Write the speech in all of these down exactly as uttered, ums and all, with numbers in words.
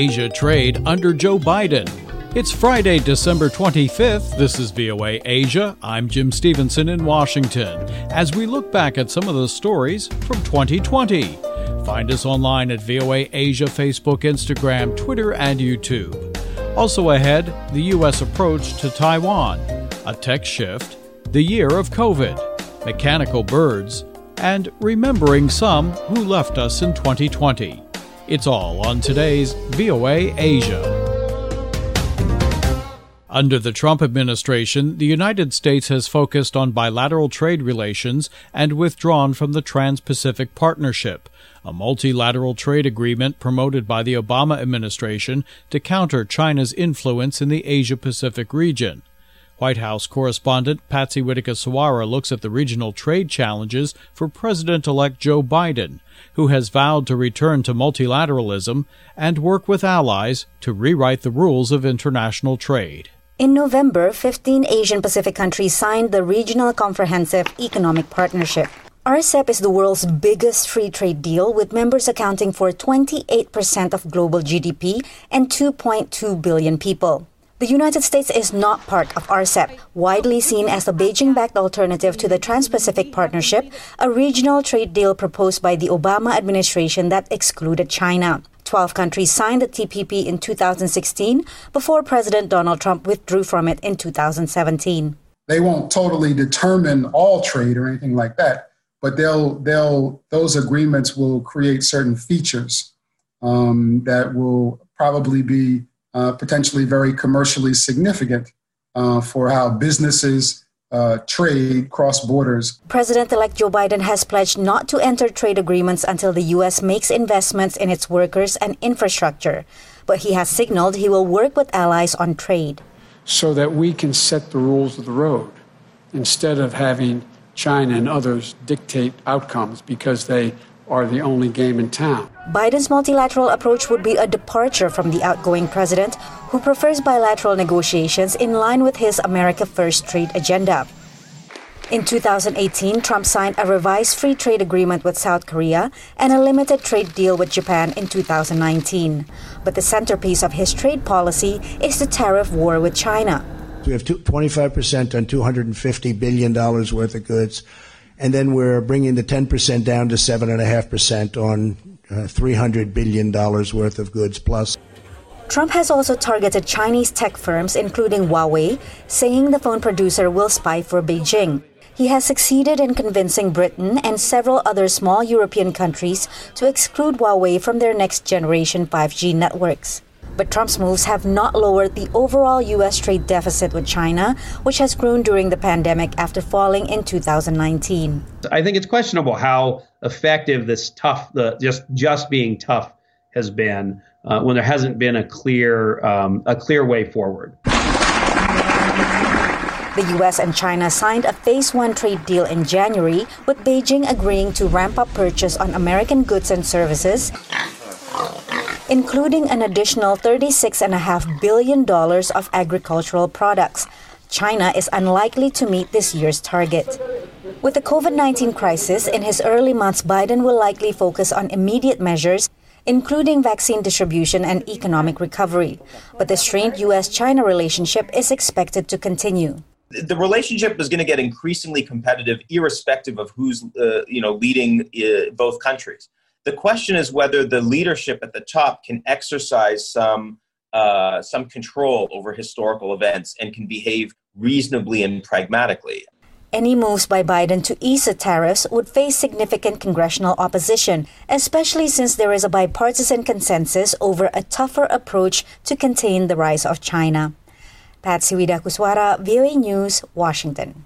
Asia trade under Joe Biden. It's Friday, December twenty-fifth. This is V O A Asia. I'm Jim Stevenson in Washington, as we look back at some of the stories from twenty twenty. Find us online at V O A Asia, Facebook, Instagram, Twitter, and YouTube. Also ahead, the U S approach to Taiwan, a tech shift, the year of COVID, mechanical birds, and remembering some who left us in twenty twenty. It's all on today's V O A Asia. Under the Trump administration, the United States has focused on bilateral trade relations and withdrawn from the Trans-Pacific Partnership, a multilateral trade agreement promoted by the Obama administration to counter China's influence in the Asia-Pacific region. White House correspondent Patsy Widakuswara looks at the regional trade challenges for President-elect Joe Biden, who has vowed to return to multilateralism and work with allies to rewrite the rules of international trade. In November, fifteen Asian-Pacific countries signed the Regional Comprehensive Economic Partnership. R C E P is the world's biggest free trade deal, with members accounting for twenty-eight percent of global G D P and two point two billion people. The United States is not part of R C E P, widely seen as the Beijing-backed alternative to the Trans-Pacific Partnership, a regional trade deal proposed by the Obama administration that excluded China. Twelve countries signed the T P P in two thousand sixteen before President Donald Trump withdrew from it in two thousand seventeen. They won't totally determine all trade or anything like that, but they'll they'll those agreements will create certain features um, that will probably be uh, potentially very commercially significant uh, for how businesses Uh, trade cross borders. President-elect Joe Biden has pledged not to enter trade agreements until the U S makes investments in its workers and infrastructure. But he has signaled he will work with allies on trade. So that we can set the rules of the road instead of having China and others dictate outcomes because they are the only game in town. Biden's multilateral approach would be a departure from the outgoing president, who prefers bilateral negotiations in line with his America First trade agenda. In two thousand eighteen, Trump signed a revised free trade agreement with South Korea and a limited trade deal with Japan in two thousand nineteen. But the centerpiece of his trade policy is the tariff war with China. We have twenty-five percent on two hundred fifty billion dollars worth of goods. And then we're bringing the ten percent down to seven point five percent on uh, three hundred billion dollars worth of goods plus. Trump has also targeted Chinese tech firms, including Huawei, saying the phone producer will spy for Beijing. He has succeeded in convincing Britain and several other small European countries to exclude Huawei from their next-generation five G networks. But Trump's moves have not lowered the overall U S trade deficit with China, which has grown during the pandemic after falling in two thousand nineteen. I think it's questionable how effective this tough, the just just being tough, has been uh, when there hasn't been a clear um, a clear way forward. The U S and China signed a Phase One trade deal in January, with Beijing agreeing to ramp up purchase on American goods and services, including an additional thirty-six point five billion dollars of agricultural products. China is unlikely to meet this year's target. With the COVID nineteen crisis in his early months, Biden will likely focus on immediate measures, including vaccine distribution and economic recovery. But the strained U S China relationship is expected to continue. The relationship is going to get increasingly competitive, irrespective of who's uh, you know leading uh, both countries. The question is whether the leadership at the top can exercise some uh, some control over historical events and can behave reasonably and pragmatically. Any moves by Biden to ease the tariffs would face significant congressional opposition, especially since there is a bipartisan consensus over a tougher approach to contain the rise of China. Patsy Widakuswara, V O A News, Washington.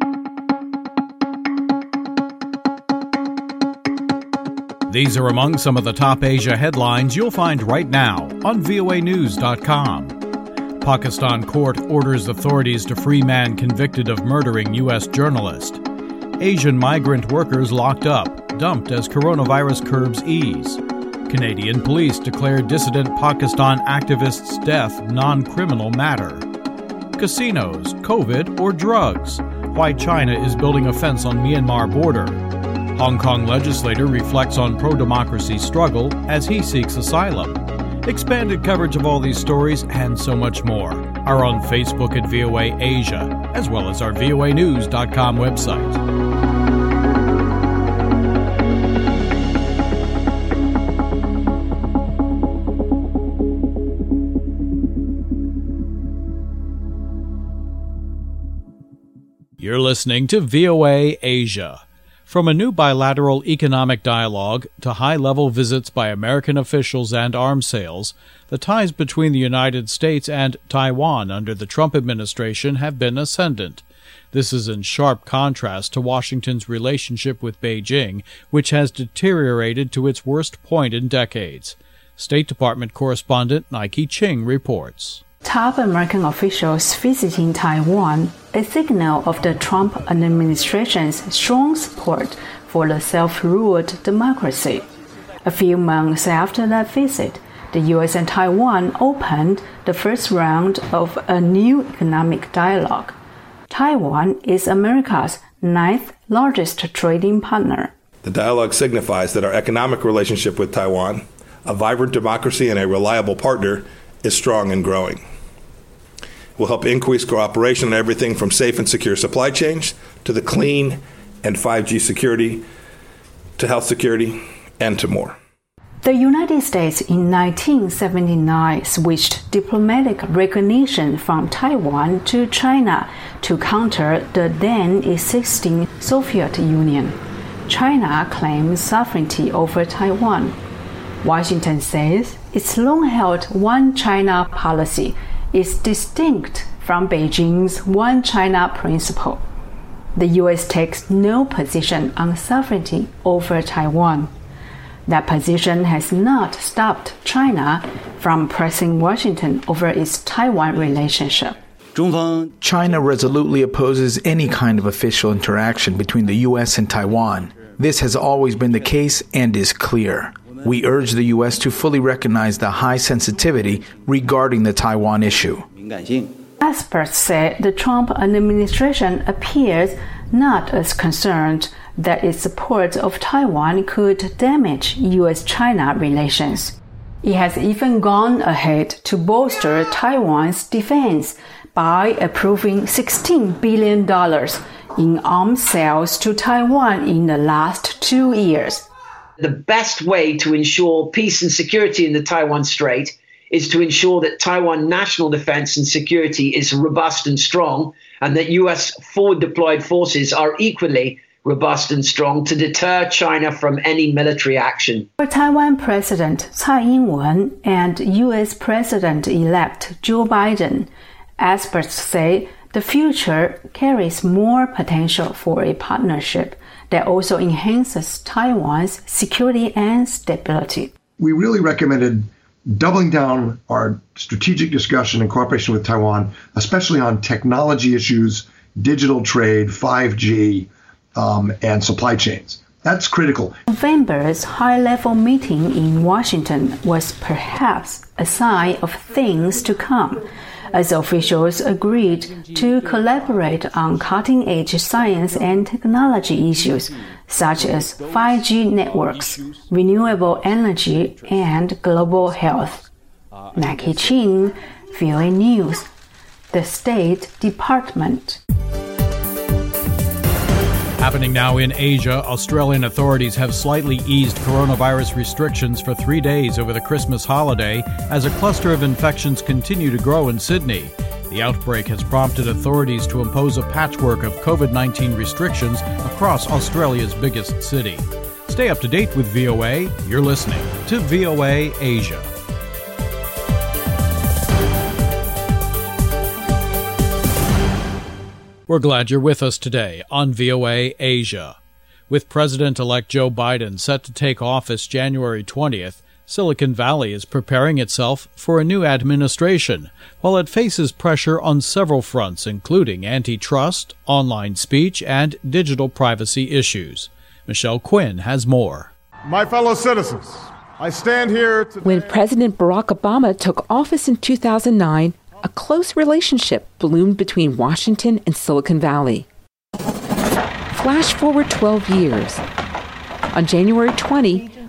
These are among some of the top Asia headlines you'll find right now on V O A news dot com. Pakistan court orders authorities to free man convicted of murdering U S journalist. Asian migrant workers locked up, dumped as coronavirus curbs ease. Canadian police declared dissident Pakistan activist's death non-criminal matter. Casinos, COVID, or drugs? Why China is building a fence on Myanmar border. Hong Kong legislator reflects on pro-democracy struggle as he seeks asylum. Expanded coverage of all these stories and so much more are on Facebook at V O A Asia, as well as our V O A news dot com website. You're listening to V O A Asia. From a new bilateral economic dialogue to high-level visits by American officials and arms sales, the ties between the United States and Taiwan under the Trump administration have been ascendant. This is in sharp contrast to Washington's relationship with Beijing, which has deteriorated to its worst point in decades. State Department correspondent Nike Ching reports. Top American officials visiting Taiwan, a signal of the Trump administration's strong support for the self-ruled democracy. A few months after that visit, the U S and Taiwan opened the first round of a new economic dialogue. Taiwan is America's ninth largest trading partner. The dialogue signifies that our economic relationship with Taiwan, a vibrant democracy and a reliable partner, is strong and growing. Will help increase cooperation on everything from safe and secure supply chains to the clean and five G security to health security and to more. The United States in nineteen seventy-nine switched diplomatic recognition from Taiwan to China to counter the then existing Soviet Union. China claims sovereignty over Taiwan. Washington says its long-held One China policy is distinct from Beijing's One China principle. The U S takes no position on sovereignty over Taiwan. That position has not stopped China from pressing Washington over its Taiwan relationship. China resolutely opposes any kind of official interaction between the U S and Taiwan. This has always been the case and is clear. We urge the U S to fully recognize the high sensitivity regarding the Taiwan issue. Experts say the Trump administration appears not as concerned that its support of Taiwan could damage U S China relations. It has even gone ahead to bolster Taiwan's defense by approving sixteen billion dollars in arms sales to Taiwan in the last two years. The best way to ensure peace and security in the Taiwan Strait is to ensure that Taiwan national defense and security is robust and strong, and that U S forward deployed forces are equally robust and strong to deter China from any military action. For Taiwan President Tsai Ing-wen and U S President-elect Joe Biden, experts say the future carries more potential for a partnership that also enhances Taiwan's security and stability. We really recommended doubling down our strategic discussion and cooperation with Taiwan, especially on technology issues, digital trade, five G, um, and supply chains. That's critical. November's high-level meeting in Washington was perhaps a sign of things to come, as officials agreed to collaborate on cutting-edge science and technology issues such as five G networks, renewable energy, and global health. Naki Ching, V O A News, the State Department. Happening now in Asia, Australian authorities have slightly eased coronavirus restrictions for three days over the Christmas holiday as a cluster of infections continue to grow in Sydney. The outbreak has prompted authorities to impose a patchwork of COVID nineteen restrictions across Australia's biggest city. Stay up to date with V O A. You're listening to V O A Asia. We're glad you're with us today on V O A Asia. With President-elect Joe Biden set to take office January twentieth, Silicon Valley is preparing itself for a new administration, while it faces pressure on several fronts, including antitrust, online speech, and digital privacy issues. Michelle Quinn has more. My fellow citizens, I stand here today. When President Barack Obama took office in two thousand nine, a close relationship bloomed between Washington and Silicon Valley. Flash forward twelve years. On January twentieth,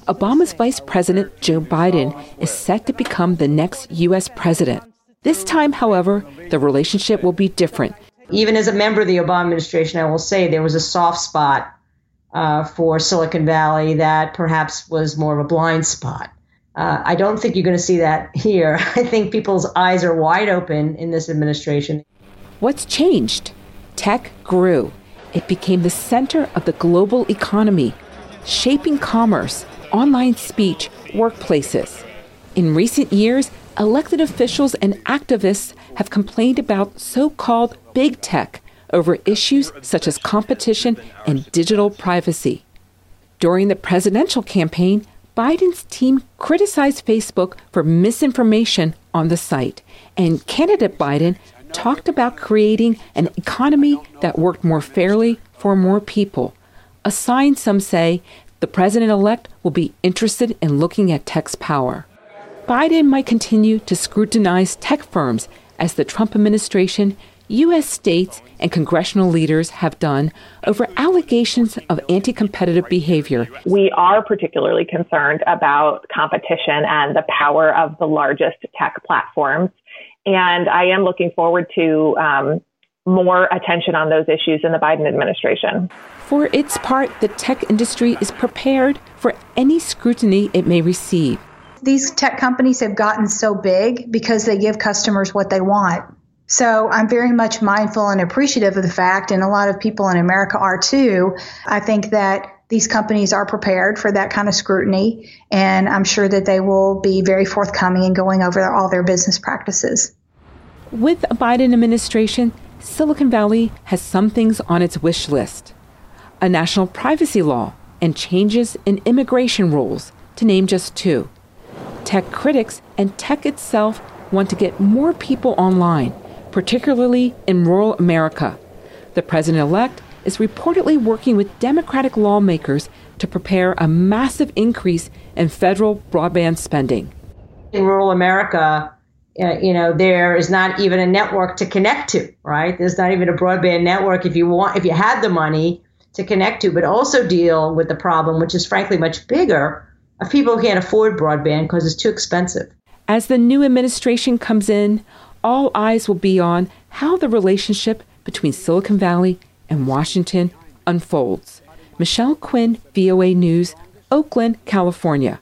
Obama's Vice President Joe Biden is set to become the next U S president. This time, however, the relationship will be different. Even as a member of the Obama administration, I will say there was a soft spot uh, for Silicon Valley that perhaps was more of a blind spot. Uh, I don't think you're going to see that here. I think people's eyes are wide open in this administration. What's changed? Tech grew. It became the center of the global economy, shaping commerce, online speech, workplaces. In recent years, elected officials and activists have complained about so-called big tech over issues such as competition and digital privacy. During the presidential campaign, Biden's team criticized Facebook for misinformation on the site, and candidate Biden talked about creating an economy that worked more fairly for more people, a sign, some say, the president-elect will be interested in looking at tech's power. Biden might continue to scrutinize tech firms as the Trump administration, U S states, and congressional leaders have done over allegations of anti-competitive behavior. We are particularly concerned about competition and the power of the largest tech platforms. And I am looking forward to um, more attention on those issues in the Biden administration. For its part, the tech industry is prepared for any scrutiny it may receive. These tech companies have gotten so big because they give customers what they want. So I'm very much mindful and appreciative of the fact, and a lot of people in America are too. I think that these companies are prepared for that kind of scrutiny, and I'm sure that they will be very forthcoming in going over all their business practices. With a Biden administration, Silicon Valley has some things on its wish list. A national privacy law and changes in immigration rules, to name just two. Tech critics and tech itself want to get more people online, particularly in rural America. The president-elect is reportedly working with Democratic lawmakers to prepare a massive increase in federal broadband spending. In rural America, uh, you know, there is not even a network to connect to, right? There's not even a broadband network if you want, if you had the money to connect to, but also deal with the problem, which is frankly much bigger, of people who can't afford broadband because it's too expensive. As the new administration comes in, all eyes will be on how the relationship between Silicon Valley and Washington unfolds. Michelle Quinn, V O A News, Oakland, California.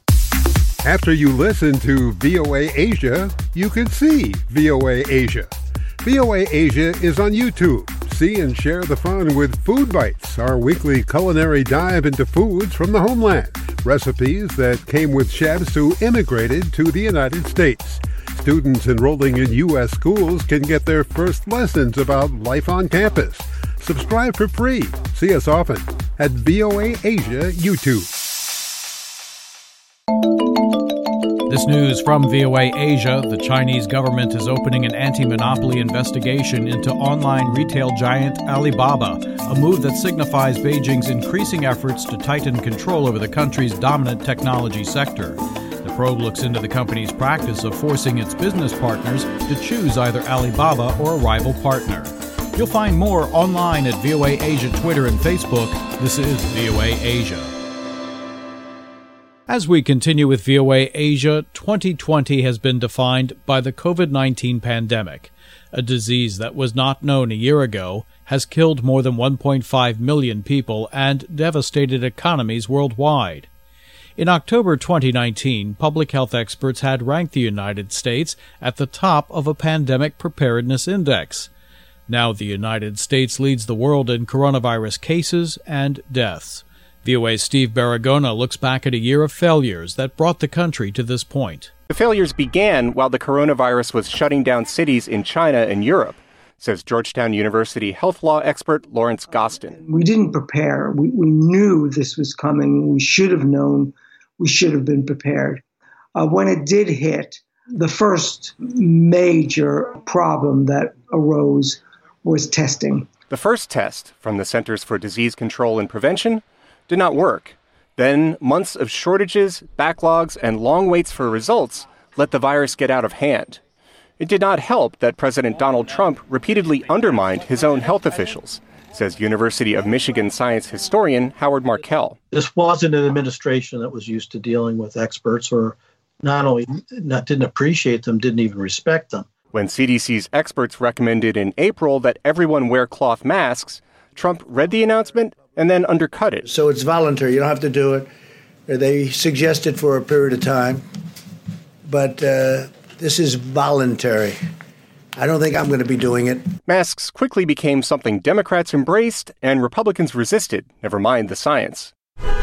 After you listen to V O A Asia, you can see V O A Asia. V O A Asia is on YouTube. See and share the fun with Food Bites, our weekly culinary dive into foods from the homeland. Recipes that came with chefs who immigrated to the United States. Students enrolling in U S schools can get their first lessons about life on campus. Subscribe for free. See us often at V O A Asia YouTube. This news from V O A Asia. The Chinese government is opening an anti-monopoly investigation into online retail giant Alibaba, a move that signifies Beijing's increasing efforts to tighten control over the country's dominant technology sector. The probe looks into the company's practice of forcing its business partners to choose either Alibaba or a rival partner. You'll find more online at V O A Asia Twitter and Facebook. This is V O A Asia. As we continue with V O A Asia, twenty twenty has been defined by the covid nineteen pandemic. A disease that was not known a year ago has killed more than one point five million people and devastated economies worldwide. In October twenty nineteen, public health experts had ranked the United States at the top of a pandemic preparedness index. Now the United States leads the world in coronavirus cases and deaths. V O A's Steve Baragona looks back at a year of failures that brought the country to this point. The failures began while the coronavirus was shutting down cities in China and Europe, says Georgetown University health law expert Lawrence Gostin. We didn't prepare. We, we knew this was coming. We should have known. We should have been prepared. Uh, when it did hit, the first major problem that arose was testing. The first test from the Centers for Disease Control and Prevention did not work. Then months of shortages, backlogs, and long waits for results let the virus get out of hand. It did not help that President Donald Trump repeatedly undermined his own health officials, says University of Michigan science historian Howard Markel. This wasn't an administration that was used to dealing with experts, or not only not, didn't appreciate them, didn't even respect them. When C D C's experts recommended in April that everyone wear cloth masks, Trump read the announcement and then undercut it. So it's voluntary. You don't have to do it. They suggest it for a period of time, but uh, this is voluntary. I don't think I'm going to be doing it. Masks quickly became something Democrats embraced and Republicans resisted, never mind the science.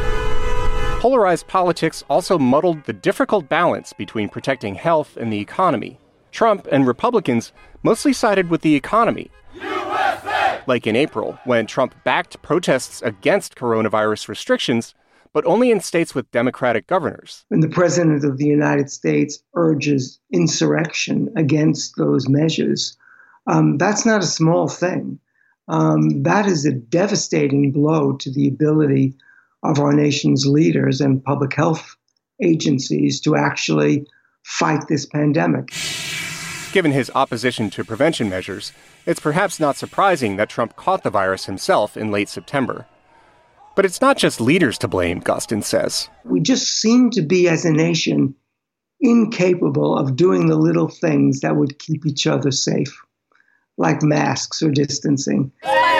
Polarized politics also muddled the difficult balance between protecting health and the economy. Trump and Republicans mostly sided with the economy. U S A! Like in April, when Trump backed protests against coronavirus restrictions, but only in states with Democratic governors. When the President of the United States urges insurrection against those measures, um, that's not a small thing. Um, that is a devastating blow to the ability of our nation's leaders and public health agencies to actually fight this pandemic. Given his opposition to prevention measures, it's perhaps not surprising that Trump caught the virus himself in late September. But it's not just leaders to blame, Gustin says. We just seem to be, as a nation, incapable of doing the little things that would keep each other safe, like masks or distancing.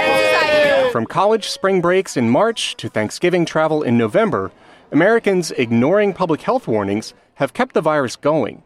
From college spring breaks in March to Thanksgiving travel in November, Americans ignoring public health warnings have kept the virus going.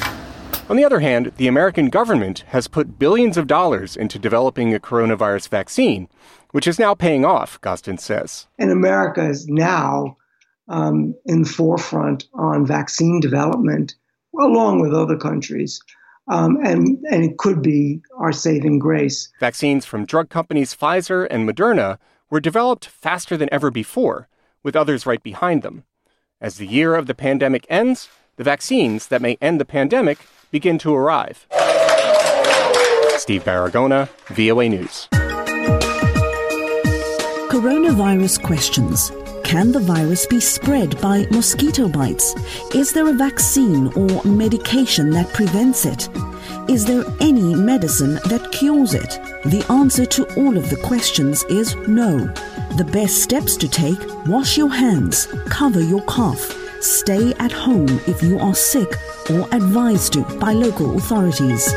On the other hand, the American government has put billions of dollars into developing a coronavirus vaccine, which is now paying off, Gustin says. And America is now um, in the forefront on vaccine development, along with other countries. Um, and, and it could be our saving grace. Vaccines from drug companies Pfizer and Moderna were developed faster than ever before, with others right behind them. As the year of the pandemic ends, the vaccines that may end the pandemic begin to arrive. Steve Baragona, V O A News. Coronavirus questions. Can the virus be spread by mosquito bites? Is there a vaccine or medication that prevents it? Is there any medicine that cures it? The answer to all of the questions is no. The best steps to take: wash your hands, cover your cough, stay at home if you are sick or advised to by local authorities.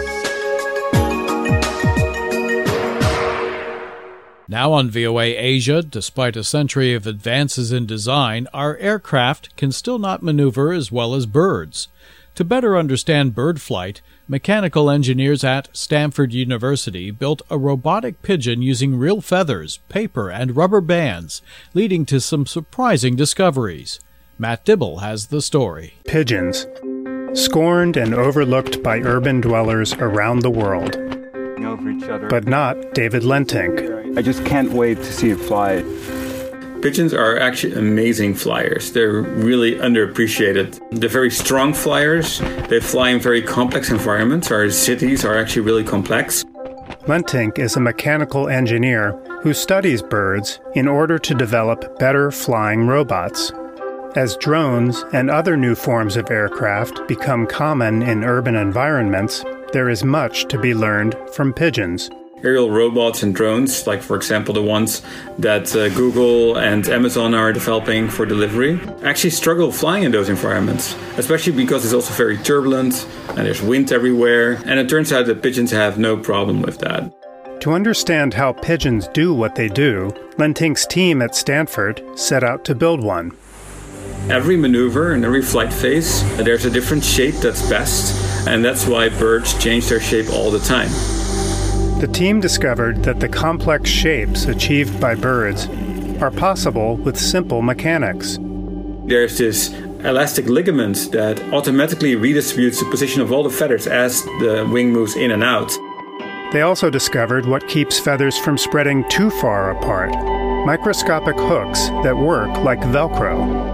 Now on V O A Asia, despite a century of advances in design, our aircraft can still not maneuver as well as birds. To better understand bird flight, mechanical engineers at Stanford University built a robotic pigeon using real feathers, paper, and rubber bands, leading to some surprising discoveries. Matt Dibble has the story. Pigeons, scorned and overlooked by urban dwellers around the world. Over each other. But not David Lentink. I just can't wait to see it fly. Pigeons are actually amazing flyers. They're really underappreciated. They're very strong flyers. They fly in very complex environments. Our cities are actually really complex. Lentink is a mechanical engineer who studies birds in order to develop better flying robots. As drones and other new forms of aircraft become common in urban environments, there is much to be learned from pigeons. Aerial robots and drones, like for example the ones that uh, Google and Amazon are developing for delivery, actually struggle flying in those environments, especially because it's also very turbulent and there's wind everywhere, and it turns out that pigeons have no problem with that. To understand how pigeons do what they do, Lentink's team at Stanford set out to build one. Every maneuver and every flight phase, there's a different shape that's best, and that's why birds change their shape all the time. The team discovered that the complex shapes achieved by birds are possible with simple mechanics. There's this elastic ligament that automatically redistributes the position of all the feathers as the wing moves in and out. They also discovered what keeps feathers from spreading too far apart: microscopic hooks that work like Velcro.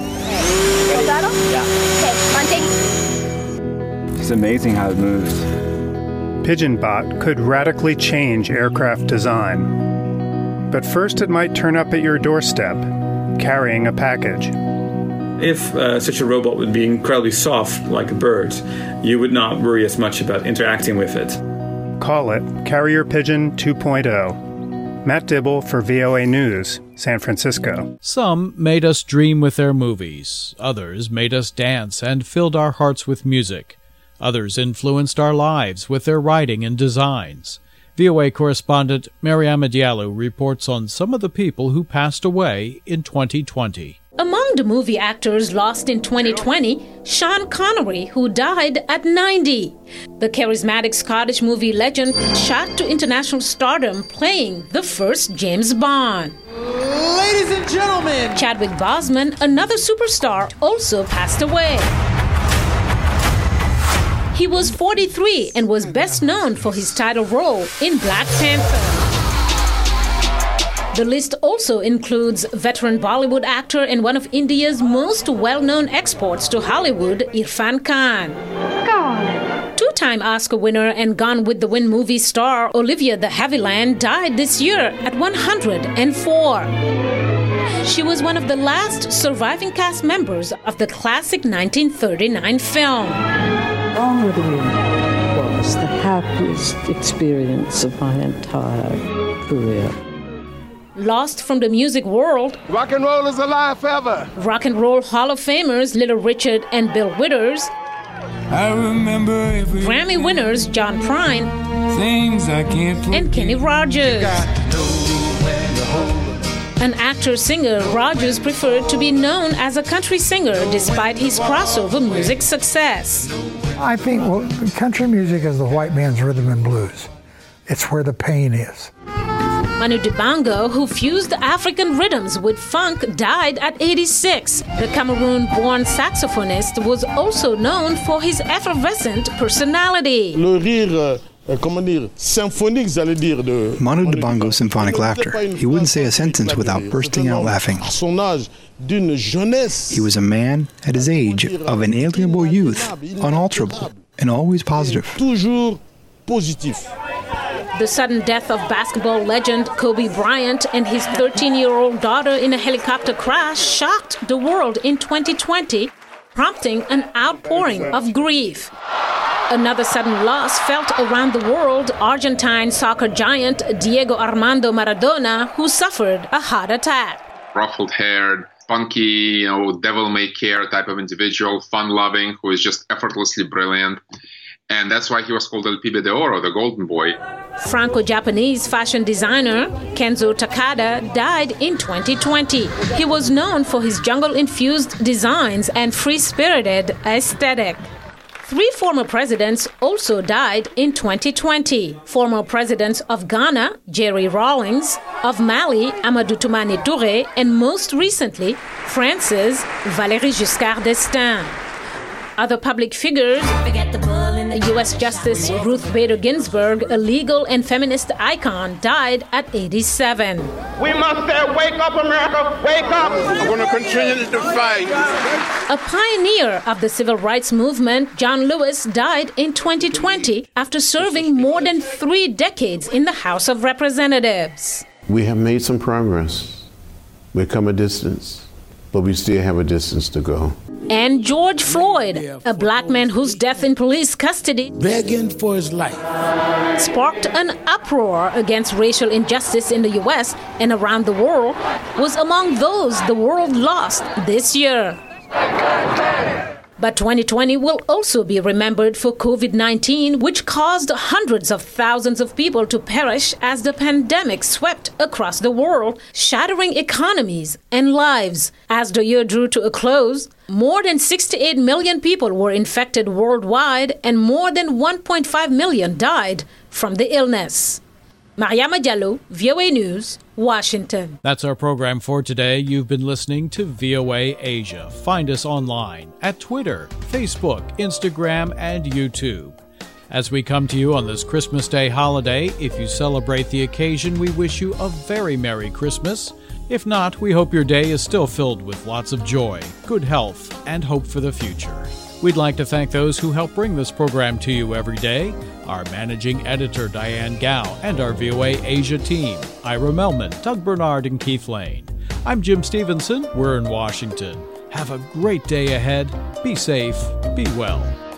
It's amazing how it moves. PigeonBot could radically change aircraft design. But first it might turn up at your doorstep, carrying a package. If uh, such a robot would be incredibly soft, like a bird, you would not worry as much about interacting with it. Call it Carrier Pigeon two point oh. Matt Dibble for V O A News, San Francisco. Some made us dream with their movies. Others made us dance and filled our hearts with music. Others influenced our lives with their writing and designs. V O A correspondent Mariama Diallo reports on some of the people who passed away in twenty twenty. Among the movie actors lost in twenty twenty, Sean Connery, who died at ninety. The charismatic Scottish movie legend shot to international stardom playing the first James Bond. Ladies and gentlemen, Chadwick Boseman, another superstar, also passed away. He was forty-three and was best known for his title role in Black Panther. The list also includes veteran Bollywood actor and one of India's most well-known exports to Hollywood, Irfan Khan. God. Two-time Oscar winner and Gone with the Wind movie star Olivia de Havilland died this year at one hundred four. She was one of the last surviving cast members of the classic nineteen thirty-nine film. Gone with the Wind was the happiest experience of my entire career. Lost from the music world, rock and roll is alive forever. Rock and Roll Hall of Famers Little Richard and Bill Withers, I remember Grammy winners John Prine, things I can't and Kenny Rogers. An actor-singer, Rogers preferred to be known as a country singer despite his crossover music success. I think well, country music is the white man's rhythm and blues. It's where the pain is. Manu Dibango, who fused African rhythms with funk, died at eighty-six. The Cameroon-born saxophonist was also known for his effervescent personality. Le rire, comment dire, symphonique, j'allais dire de Manu Dibango's symphonic laughter. He wouldn't say a sentence without bursting out laughing. He was a man at his age of inalienable youth, unalterable, and always positive. Toujours positif. The sudden death of basketball legend Kobe Bryant and his thirteen-year-old daughter in a helicopter crash shocked the world in twenty twenty, prompting an outpouring of grief. Another sudden loss felt around the world, Argentine soccer giant Diego Armando Maradona, who suffered a heart attack. Ruffled-haired, funky, you know, devil-may-care type of individual, fun-loving, who is just effortlessly brilliant. And that's why he was called El Pibe de Oro, the Golden Boy. Franco-Japanese fashion designer Kenzo Takada died in twenty twenty. He was known for his jungle-infused designs and free-spirited aesthetic. Three former presidents also died in twenty twenty. Former presidents of Ghana, Jerry Rawlings, of Mali, Amadou Toumani Touré, and most recently, France's Valéry Giscard d'Estaing. Other public figures, U S Justice Ruth Bader Ginsburg, a legal and feminist icon, died at eighty-seven. We must say, wake up, America, wake up! We're going to continue to fight. A pioneer of the civil rights movement, John Lewis, died in twenty twenty after serving more than three decades in the House of Representatives. We have made some progress. We've come a distance, but we still have a distance to go. And George Floyd, a black man whose death in police custody begging for his life, sparked an uproar against racial injustice in the U S and around the world, was among those the world lost this year. But twenty twenty will also be remembered for covid nineteen, which caused hundreds of thousands of people to perish as the pandemic swept across the world, shattering economies and lives. As the year drew to a close, more than sixty-eight million people were infected worldwide and more than one point five million died from the illness. Mariama Diallo, V O A News, Washington. That's our program for today. You've been listening to V O A Asia. Find us online at Twitter, Facebook, Instagram, and YouTube. As we come to you on this Christmas Day holiday, if you celebrate the occasion, we wish you a very Merry Christmas. If not, we hope your day is still filled with lots of joy, good health, and hope for the future. We'd like to thank those who help bring this program to you every day, our managing editor Diane Gao, and our V O A Asia team, Ira Melman, Doug Bernard, and Keith Lane. I'm Jim Stevenson. We're in Washington. Have a great day ahead. Be safe. Be well.